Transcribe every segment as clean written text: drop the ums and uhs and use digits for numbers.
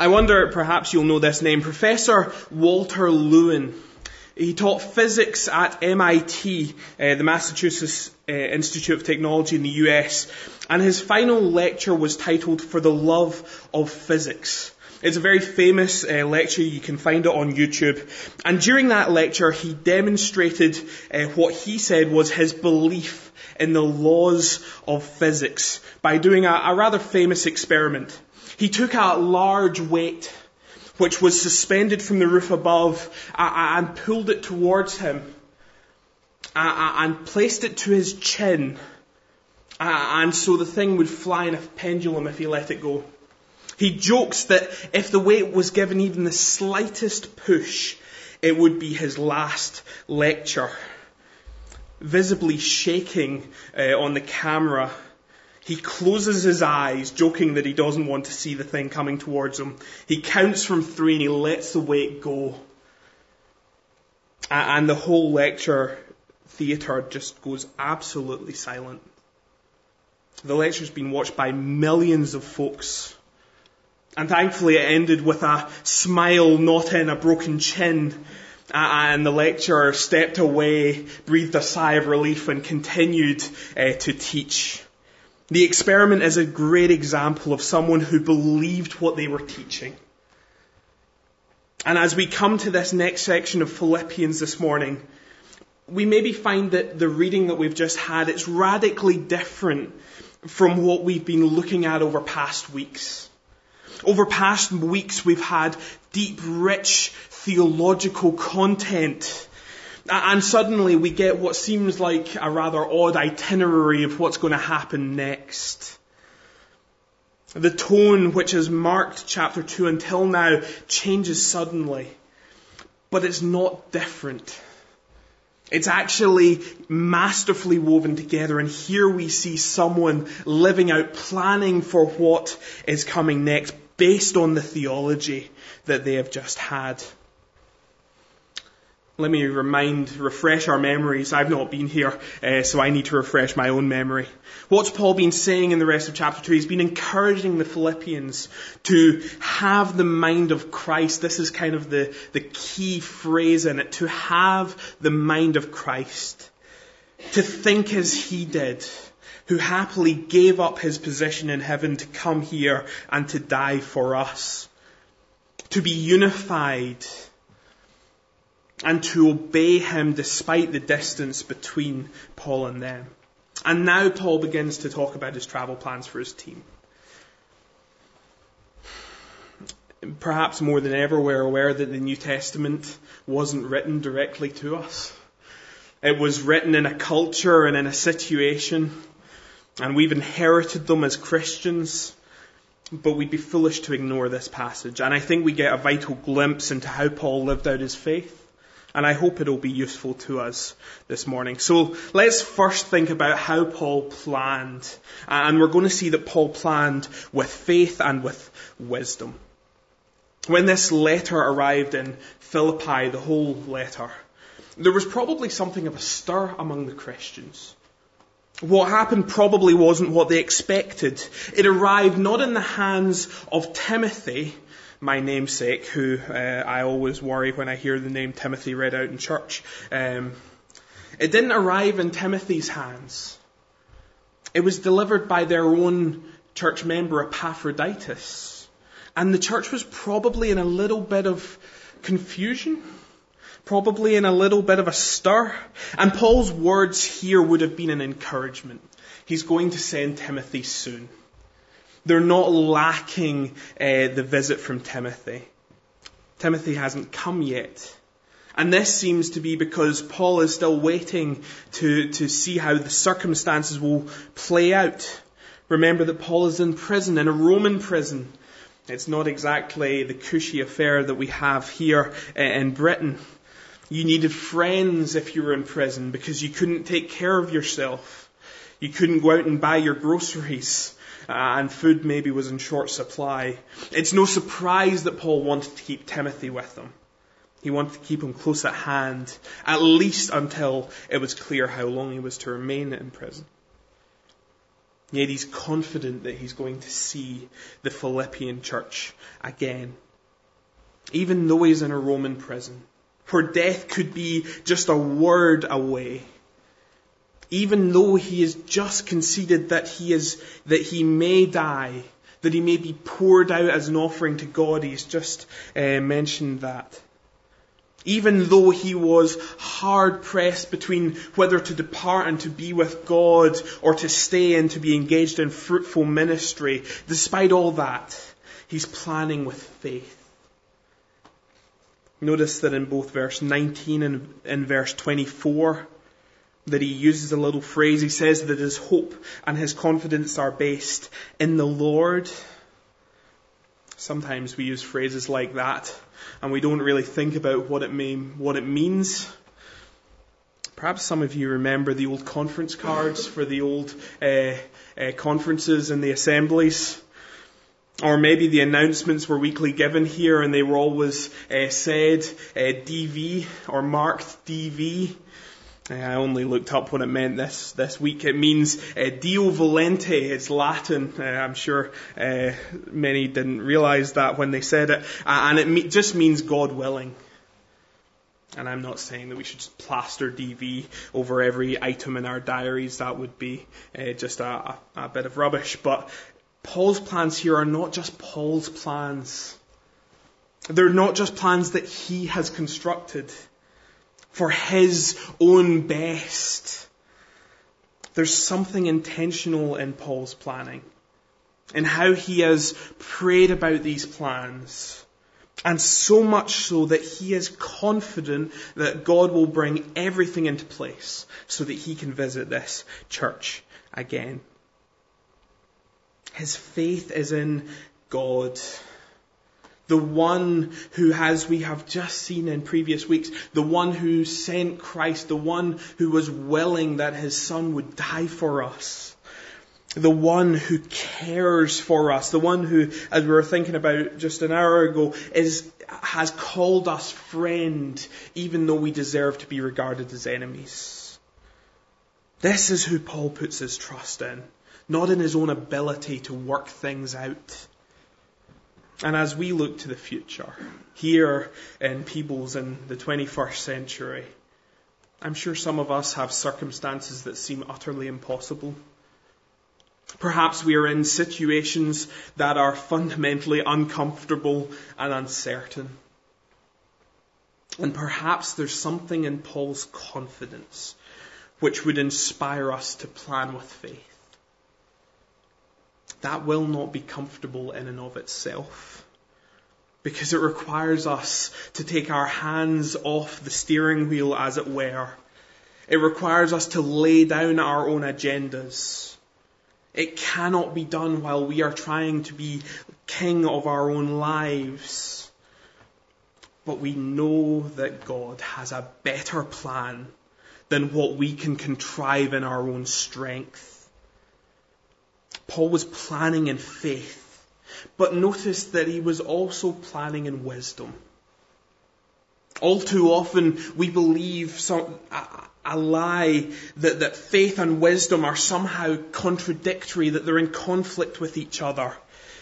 I wonder, perhaps you'll know this name, Professor Walter Lewin. He taught physics at MIT, the Massachusetts Institute of Technology in the US, and his final lecture was titled For the Love of Physics. It's a very famous lecture. You can find it on YouTube. And during that lecture, he demonstrated what he said was his belief in the laws of physics by doing a rather famous experiment. He took a large weight which was suspended from the roof above and pulled it towards him and placed it to his chin. And so the thing would fly in a pendulum if he let it go. He jokes that if the weight was given even the slightest push, it would be his last lecture. Visibly shaking on the camera, he closes his eyes, joking that he doesn't want to see the thing coming towards him. He counts from 3 and he lets the weight go. And the whole lecture theatre just goes absolutely silent. The lecture's been watched by millions of folks. And thankfully it ended with a smile, not in a broken chin. And the lecturer stepped away, breathed a sigh of relief and continued to teach. The experiment is a great example of someone who believed what they were teaching. And as we come to this next section of Philippians this morning, we maybe find that the reading that we've just had, it's radically different from what we've been looking at over past weeks. Over past weeks, we've had deep, rich theological content. And suddenly we get what seems like a rather odd itinerary of what's going to happen next. The tone which has marked chapter 2 until now changes suddenly. But it's not different. It's actually masterfully woven together, and here we see someone living out, planning for what is coming next based on the theology that they have just had. Let me refresh our memories. I've not been here, so I need to refresh my own memory. What's Paul been saying in the rest of chapter 2? He's been encouraging the Philippians to have the mind of Christ. This is kind of the key phrase in it. To have the mind of Christ. To think as he did, who happily gave up his position in heaven to come here and to die for us. To be unified and to obey him despite the distance between Paul and them. And now Paul begins to talk about his travel plans for his team. Perhaps more than ever, we're aware that the New Testament wasn't written directly to us. It was written in a culture and in a situation, and we've inherited them as Christians, but we'd be foolish to ignore this passage. And I think we get a vital glimpse into how Paul lived out his faith. And I hope it'll be useful to us this morning. So let's first think about how Paul planned. And we're going to see that Paul planned with faith and with wisdom. When this letter arrived in Philippi, the whole letter, there was probably something of a stir among the Christians. What happened probably wasn't what they expected. It arrived not in the hands of Timothy, my namesake, who I always worry when I hear the name Timothy read out in church. It didn't arrive in Timothy's hands. It was delivered by their own church member, Epaphroditus. And the church was probably in a little bit of confusion, probably in a little bit of a stir. And Paul's words here would have been an encouragement. He's going to send Timothy soon. They're not lacking the visit from Timothy. Timothy hasn't come yet. And this seems to be because Paul is still waiting to see how the circumstances will play out. Remember that Paul is in prison, in a Roman prison. It's not exactly the cushy affair that we have here in Britain. You needed friends if you were in prison because you couldn't take care of yourself. You couldn't go out and buy your groceries. And food maybe was in short supply. It's no surprise that Paul wanted to keep Timothy with him. He wanted to keep him close at hand, at least until it was clear how long he was to remain in prison. Yet he's confident that he's going to see the Philippian church again. Even though he's in a Roman prison, where death could be just a word away. Even though he has just conceded that he may die, that he may be poured out as an offering to God. He's just mentioned that. Even though he was hard pressed between whether to depart and to be with God or to stay and to be engaged in fruitful ministry, despite all that, he's planning with faith. Notice that in both verse 19 and in verse 24, that he uses a little phrase. He says that his hope and his confidence are based in the Lord. Sometimes we use phrases like that and we don't really think about what it means. Perhaps some of you remember the old conference cards for the old conferences and the assemblies. Or maybe the announcements were weekly given here and they were always said DV or marked DV. I only looked up what it meant this week. It means Dio Volente. It's Latin. I'm sure many didn't realize that when they said it. And it just means God willing. And I'm not saying that we should just plaster DV over every item in our diaries. That would be just a bit of rubbish. But Paul's plans here are not just Paul's plans. They're not just plans that he has constructed for his own best. There's something intentional in Paul's planning, in how he has prayed about these plans, and so much so that he is confident that God will bring everything into place so that he can visit this church again. His faith is in God, the one who, as we have just seen in previous weeks, the one who sent Christ, the one who was willing that his Son would die for us, the one who cares for us, the one who, as we were thinking about just an hour ago, has called us friend, even though we deserve to be regarded as enemies. This is who Paul puts his trust in, not in his own ability to work things out. And as we look to the future, here in Peebles in the 21st century, I'm sure some of us have circumstances that seem utterly impossible. Perhaps we are in situations that are fundamentally uncomfortable and uncertain. And perhaps there's something in Paul's confidence which would inspire us to plan with faith. That will not be comfortable in and of itself, because it requires us to take our hands off the steering wheel, as it were. It requires us to lay down our own agendas. It cannot be done while we are trying to be king of our own lives. But we know that God has a better plan than what we can contrive in our own strength. Paul was planning in faith, but notice that he was also planning in wisdom. All too often we believe a lie that faith and wisdom are somehow contradictory, that they're in conflict with each other.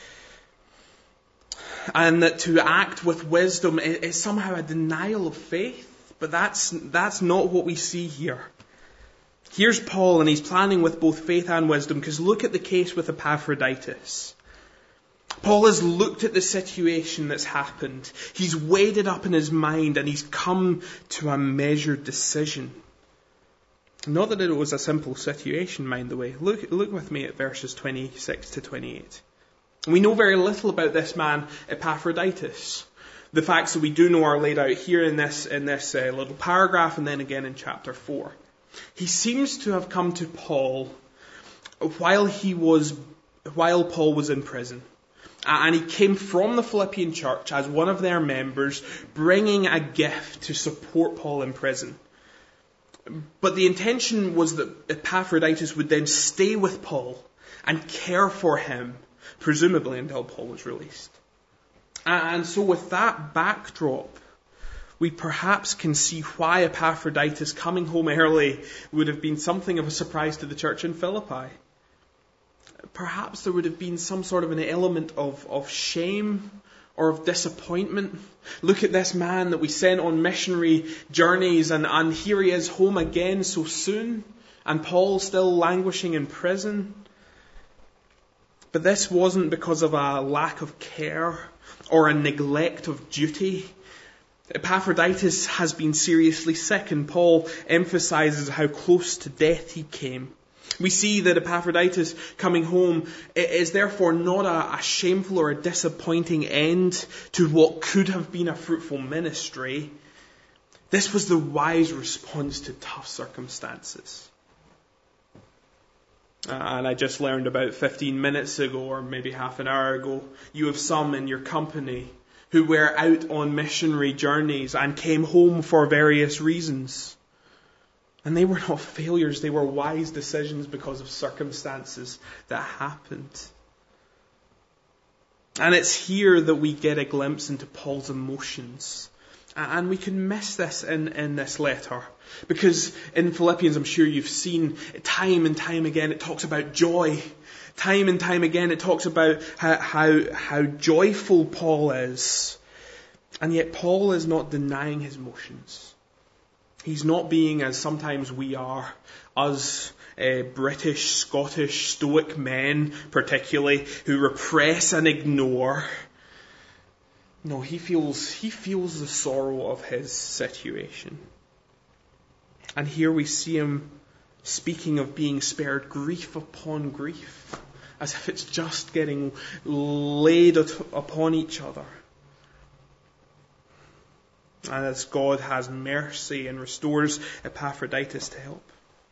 And that to act with wisdom is somehow a denial of faith. But that's not what we see here. Here's Paul, and he's planning with both faith and wisdom, because look at the case with Epaphroditus. Paul has looked at the situation that's happened. He's weighed it up in his mind, and he's come to a measured decision. Not that it was a simple situation, mind the way. Look with me at verses 26 to 28. We know very little about this man, Epaphroditus. The facts that we do know are laid out here in this little paragraph, and then again in chapter 4. He seems to have come to Paul while Paul was in prison. And he came from the Philippian church as one of their members, bringing a gift to support Paul in prison. But the intention was that Epaphroditus would then stay with Paul and care for him, presumably until Paul was released. And so with that backdrop, we perhaps can see why Epaphroditus coming home early would have been something of a surprise to the church in Philippi. perhaps there would have been some sort of an element of shame or of disappointment. Look at this man that we sent on missionary journeys, and here he is home again so soon, and Paul still languishing in prison. But this wasn't because of a lack of care or a neglect of duty. Epaphroditus has been seriously sick, and Paul emphasizes how close to death he came. We see that Epaphroditus coming home is therefore not a shameful or a disappointing end to what could have been a fruitful ministry. This was the wise response to tough circumstances. And I just learned about 15 minutes ago, or maybe half an hour ago, you have some in your company who were out on missionary journeys and came home for various reasons. And they were not failures, they were wise decisions because of circumstances that happened. And it's here that we get a glimpse into Paul's emotions. And we can miss this in this letter. Because in Philippians, I'm sure you've seen time and time again, it talks about joy. Time and time again, it talks about how joyful Paul is. And yet Paul is not denying his emotions. He's not being, as sometimes we are, us British, Scottish, Stoic men particularly, who repress and ignore. No, he feels the sorrow of his situation. And here we see him speaking of being spared grief upon grief, as if it's just getting laid upon each other. And as God has mercy and restores Epaphroditus to help.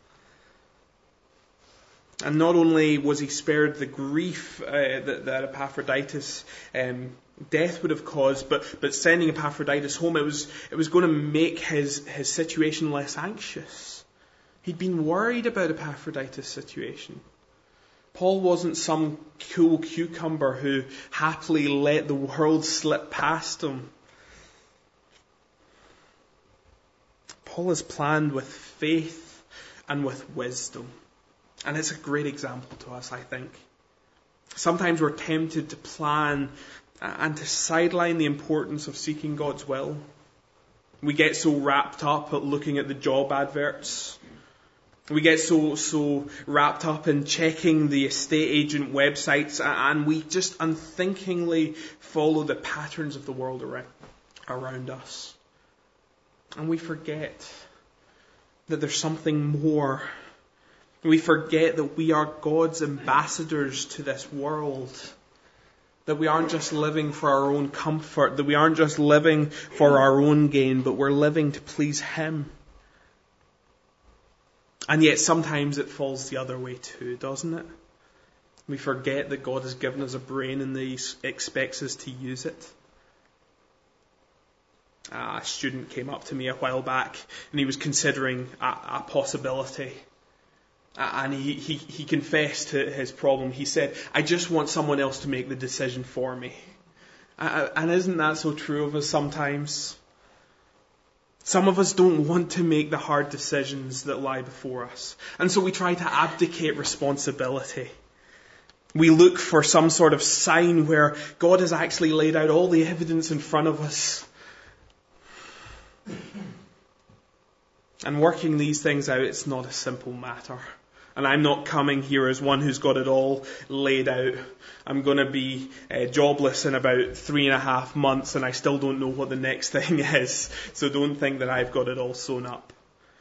And not only was he spared the grief that Epaphroditus' death would have caused, but sending Epaphroditus home, it was going to make his situation less anxious. He'd been worried about Epaphroditus' situation. Paul wasn't some cool cucumber who happily let the world slip past him. Paul is planned with faith and with wisdom. And it's a great example to us, I think. Sometimes we're tempted to plan and to sideline the importance of seeking God's will. We get so wrapped up at looking at the job adverts. We get so wrapped up in checking the estate agent websites, and we just unthinkingly follow the patterns of the world around us. And we forget that there's something more. We forget that we are God's ambassadors to this world. That we aren't just living for our own comfort. That we aren't just living for our own gain, but we're living to please Him. And yet sometimes it falls the other way too, doesn't it? We forget that God has given us a brain and He expects us to use it. A student came up to me a while back and he was considering a possibility. And he confessed to his problem. He said, I just want someone else to make the decision for me. And isn't that so true of us sometimes? Some of us don't want to make the hard decisions that lie before us. And so we try to abdicate responsibility. We look for some sort of sign where God has actually laid out all the evidence in front of us. And working these things out, it's not a simple matter. And I'm not coming here as one who's got it all laid out. I'm going to be jobless in about 3.5 months and I still don't know what the next thing is. So don't think that I've got it all sewn up.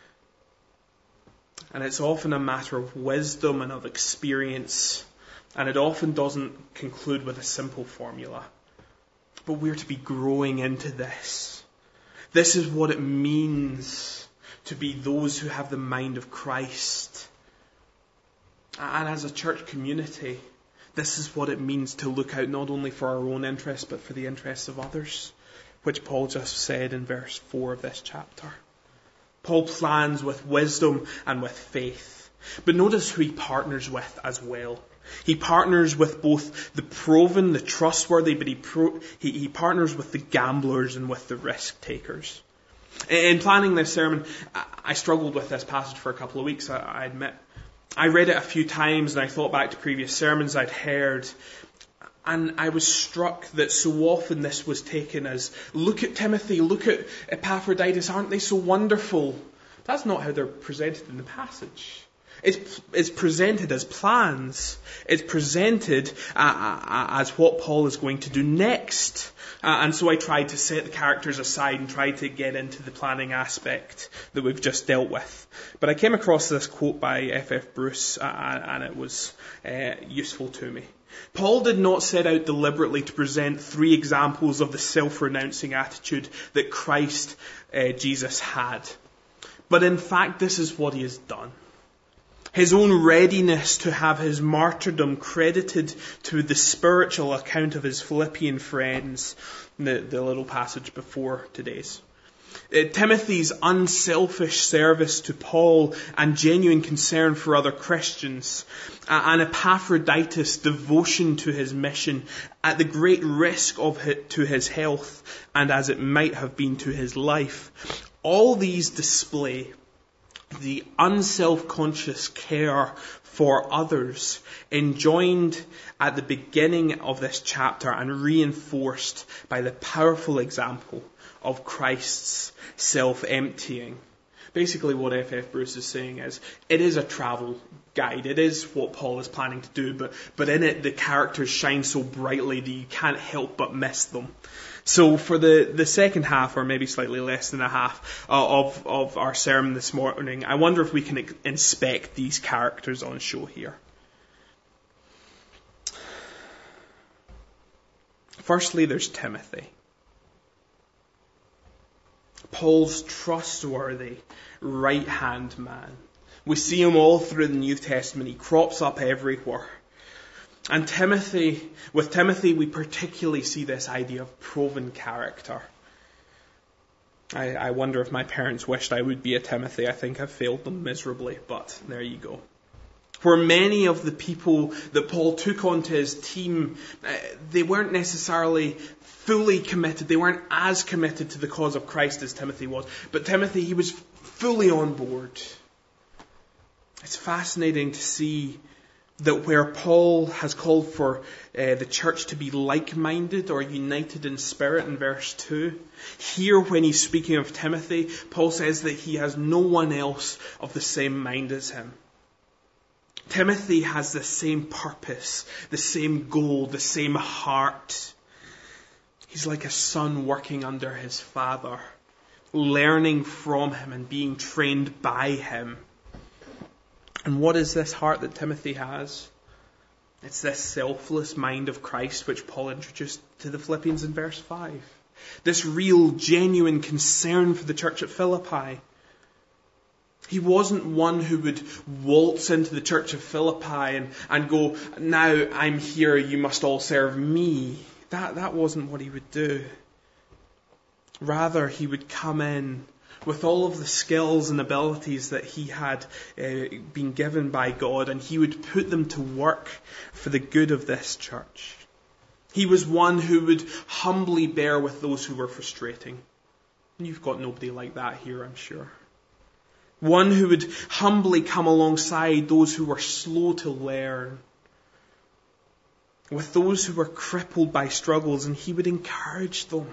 And it's often a matter of wisdom and of experience. And it often doesn't conclude with a simple formula. But we're to be growing into this. This is what it means to be those who have the mind of Christ. And as a church community, this is what it means to look out not only for our own interests, but for the interests of others, which Paul just said in verse 4 of this chapter. Paul plans with wisdom and with faith. But notice who he partners with as well. He partners with both the proven, the trustworthy, but he partners with the gamblers and with the risk takers. In planning this sermon, I struggled with this passage for a couple of weeks, I admit. I read it a few times and I thought back to previous sermons I'd heard, and I was struck that so often this was taken as, look at Timothy, look at Epaphroditus, aren't they so wonderful? That's not how they're presented in the passage. It's presented as plans. It's presented as what Paul is going to do next. And so I tried to set the characters aside and tried to get into the planning aspect that we've just dealt with. But I came across this quote by F.F. Bruce, and it was useful to me. Paul did not set out deliberately to present 3 examples of the self-renouncing attitude that Christ Jesus had. But in fact, this is what he has done. His own readiness to have his martyrdom credited to the spiritual account of his Philippian friends, the little passage before today's. Timothy's unselfish service to Paul and genuine concern for other Christians, and Epaphroditus' devotion to his mission at the great risk to his health and as it might have been to his life. All these display the unself-conscious care for others enjoined at the beginning of this chapter and reinforced by the powerful example of Christ's self-emptying. Basically what F.F. Bruce is saying is, it is a travel guide. It is what Paul is planning to do, but in it the characters shine so brightly that you can't help but miss them. So for the second half, or maybe slightly less than a half, of our sermon this morning, I wonder if we can inspect these characters on show here. Firstly, there's Timothy. Paul's trustworthy right-hand man. We see him all through the New Testament. He crops up everywhere. And with Timothy, we particularly see this idea of proven character. I wonder if my parents wished I would be a Timothy. I think I've failed them miserably, but there you go. Where many of the people that Paul took onto his team, they weren't necessarily fully committed. They weren't as committed to the cause of Christ as Timothy was. But Timothy, he was fully on board. It's fascinating to see that where Paul has called for the church to be like-minded or united in spirit in verse 2, here when he's speaking of Timothy, Paul says that he has no one else of the same mind as him. Timothy has the same purpose, the same goal, the same heart. He's like a son working under his father, learning from him and being trained by him. And what is this heart that Timothy has? It's this selfless mind of Christ which Paul introduced to the Philippians in verse 5. This real, genuine concern for the church at Philippi. He wasn't one who would waltz into the church of Philippi and go, now I'm here, you must all serve me. That wasn't what he would do. Rather, he would come in with all of the skills and abilities that he had been given by God, and he would put them to work for the good of this church. He was one who would humbly bear with those who were frustrating. And you've got nobody like that here, I'm sure. One who would humbly come alongside those who were slow to learn. With those who were crippled by struggles, and he would encourage them.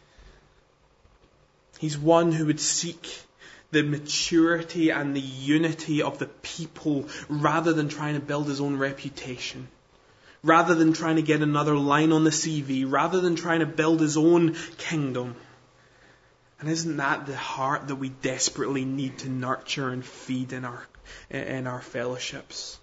He's one who would seek the maturity and the unity of the people rather than trying to build his own reputation. Rather than trying to get another line on the CV. Rather than trying to build his own kingdom. And isn't that the heart that we desperately need to nurture and feed in our fellowships?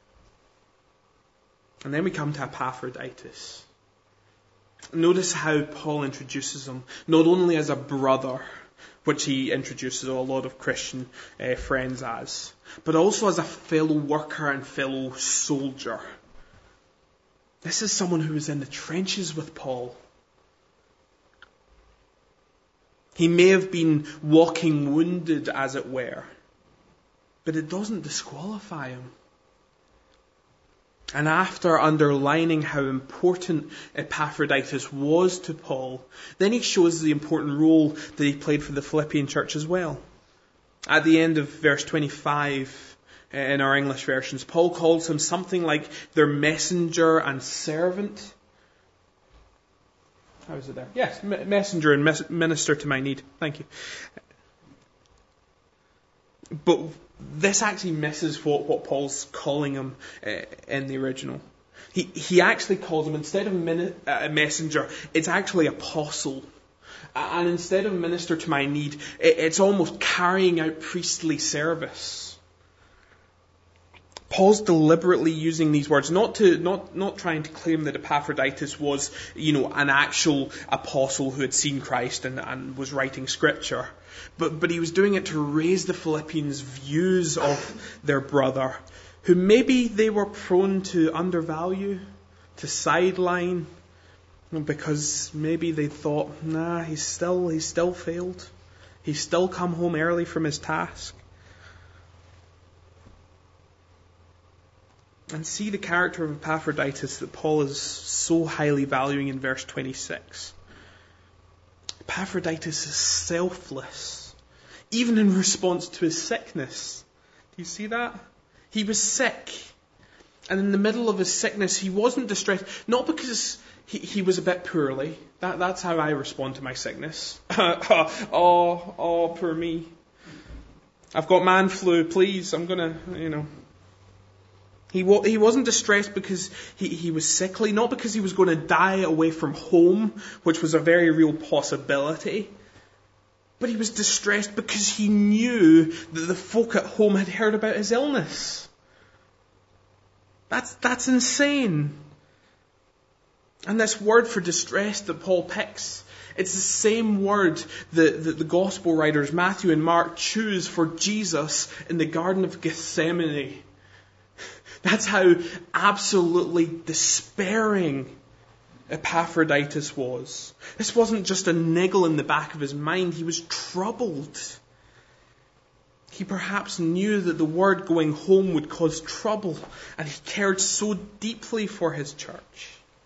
And then we come to Epaphroditus. Notice how Paul introduces him, not only as a brother, which he introduces a lot of Christian friends as, but also as a fellow worker and fellow soldier. This is someone who was in the trenches with Paul. He may have been walking wounded, as it were, but it doesn't disqualify him. And after underlining how important Epaphroditus was to Paul, then he shows the important role that he played for the Philippian church as well. At the end of verse 25, in our English versions. Paul calls him something like their messenger and servant. How is it there? Yes, messenger and minister to my need. Thank you. But this actually misses what Paul's calling him in the original. He actually calls him, instead of messenger, it's actually apostle. And instead of minister to my need, it's almost carrying out priestly service. Paul's deliberately using these words, not trying to claim that Epaphroditus was, an actual apostle who had seen Christ and was writing scripture. But he was doing it to raise the Philippians' views of their brother, who maybe they were prone to undervalue, to sideline, because maybe they thought, he's still failed. He's still come home early from his task. And see the character of Epaphroditus that Paul is so highly valuing in verse 26. Epaphroditus is selfless, even in response to his sickness. Do you see that? He was sick. And in the middle of his sickness, he wasn't distressed. Not because he was a bit poorly. That's how I respond to my sickness. Oh, poor me. I've got man flu, please. I'm going to, He wasn't distressed because he was sickly, not because he was going to die away from home, which was a very real possibility. But he was distressed because he knew that the folk at home had heard about his illness. That's insane. And this word for distress that Paul picks, it's the same word that the gospel writers Matthew and Mark choose for Jesus in the Garden of Gethsemane. That's how absolutely despairing Epaphroditus was. This wasn't just a niggle in the back of his mind. He was troubled. He perhaps knew that the word going home would cause trouble, and he cared so deeply for his church.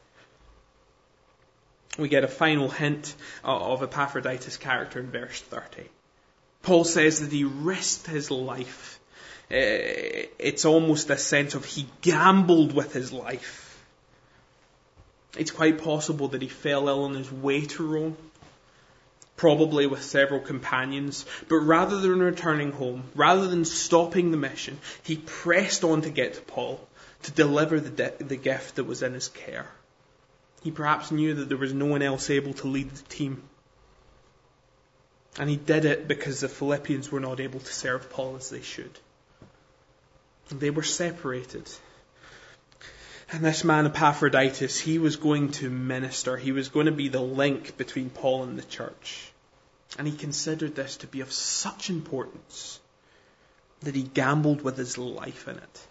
We get a final hint of Epaphroditus' character in verse 30. Paul says that he risked his life. It's almost a sense of he gambled with his life. It's quite possible that he fell ill on his way to Rome, probably with several companions, but rather than returning home, rather than stopping the mission, he pressed on to get to Paul, to deliver the gift that was in his care. He perhaps knew that there was no one else able to lead the team. And he did it because the Philippians were not able to serve Paul as they should. They were separated. And this man Epaphroditus, he was going to minister. He was going to be the link between Paul and the church. And he considered this to be of such importance that he gambled with his life in it.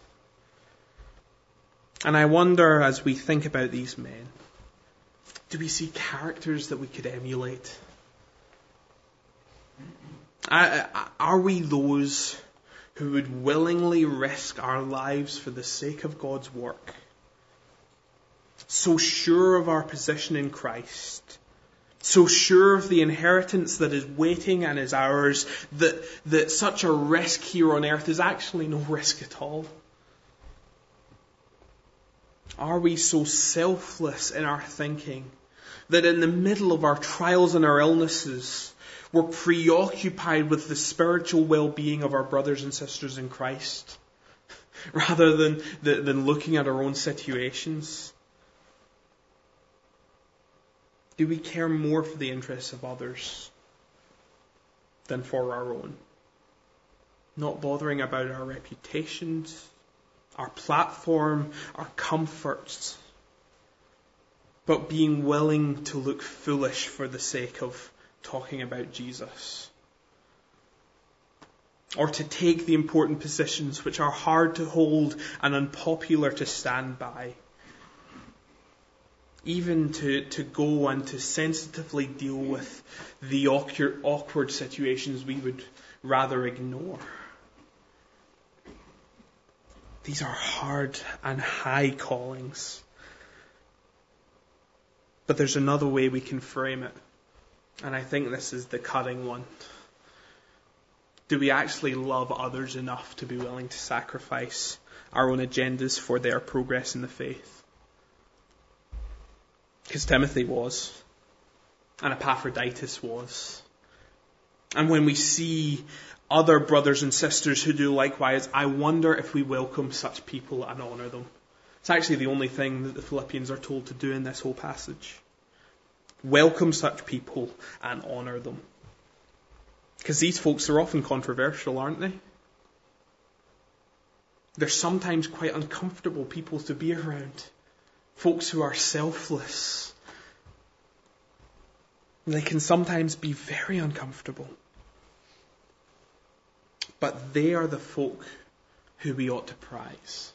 And I wonder, as we think about these men, do we see characters that we could emulate? Are we those who would willingly risk our lives for the sake of God's work? So sure of our position in Christ, so sure of the inheritance that is waiting and is ours, that such a risk here on earth is actually no risk at all? Are we so selfless in our thinking that in the middle of our trials and our illnesses, we're preoccupied with the spiritual well-being of our brothers and sisters in Christ, rather than looking at our own situations? Do we care more for the interests of others than for our own? Not bothering about our reputations, our platform, our comforts, but being willing to look foolish for the sake of talking about Jesus. Or to take the important positions which are hard to hold and unpopular to stand by. Even to go and to sensitively deal with the awkward situations we would rather ignore. These are hard and high callings. But there's another way we can frame it. And I think this is the cutting one. Do we actually love others enough to be willing to sacrifice our own agendas for their progress in the faith? Because Timothy was, and Epaphroditus was. And when we see other brothers and sisters who do likewise, I wonder if we welcome such people and honour them. It's actually the only thing that the Philippians are told to do in this whole passage. Welcome such people and honour them. Because these folks are often controversial, aren't they? They're sometimes quite uncomfortable people to be around. Folks who are selfless. They can sometimes be very uncomfortable. But they are the folk who we ought to prize.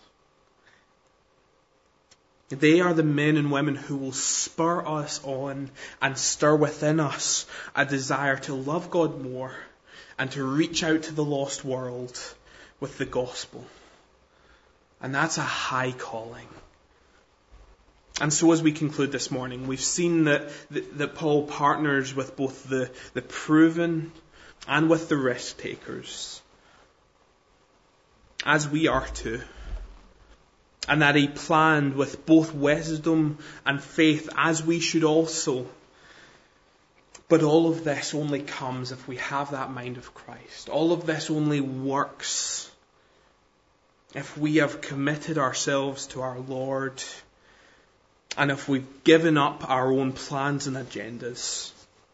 They are the men and women who will spur us on and stir within us a desire to love God more and to reach out to the lost world with the gospel. And that's a high calling. And so as we conclude this morning, we've seen that Paul partners with both the proven and with the risk takers, as we are too. And that he planned with both wisdom and faith, as we should also. But all of this only comes if we have that mind of Christ. All of this only works if we have committed ourselves to our Lord and if we've given up our own plans and agendas.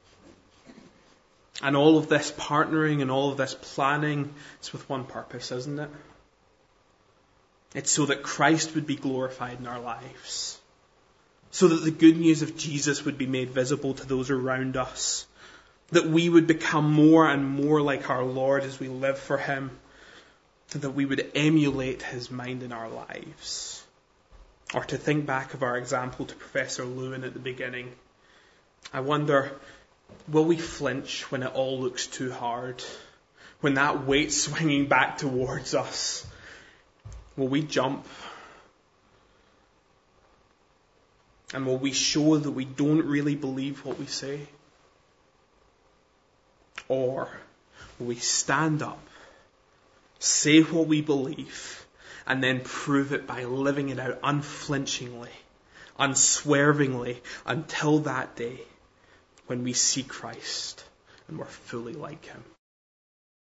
And all of this partnering and all of this planning is with one purpose, isn't it? It's so that Christ would be glorified in our lives. So that the good news of Jesus would be made visible to those around us. That we would become more and more like our Lord as we live for Him. And that we would emulate His mind in our lives. Or to think back of our example to Professor Lewin at the beginning, I wonder, will we flinch when it all looks too hard? When that weight's swinging back towards us? Will we jump? And will we show that we don't really believe what we say? Or will we stand up, say what we believe, and then prove it by living it out unflinchingly, unswervingly, until that day when we see Christ and we're fully like Him?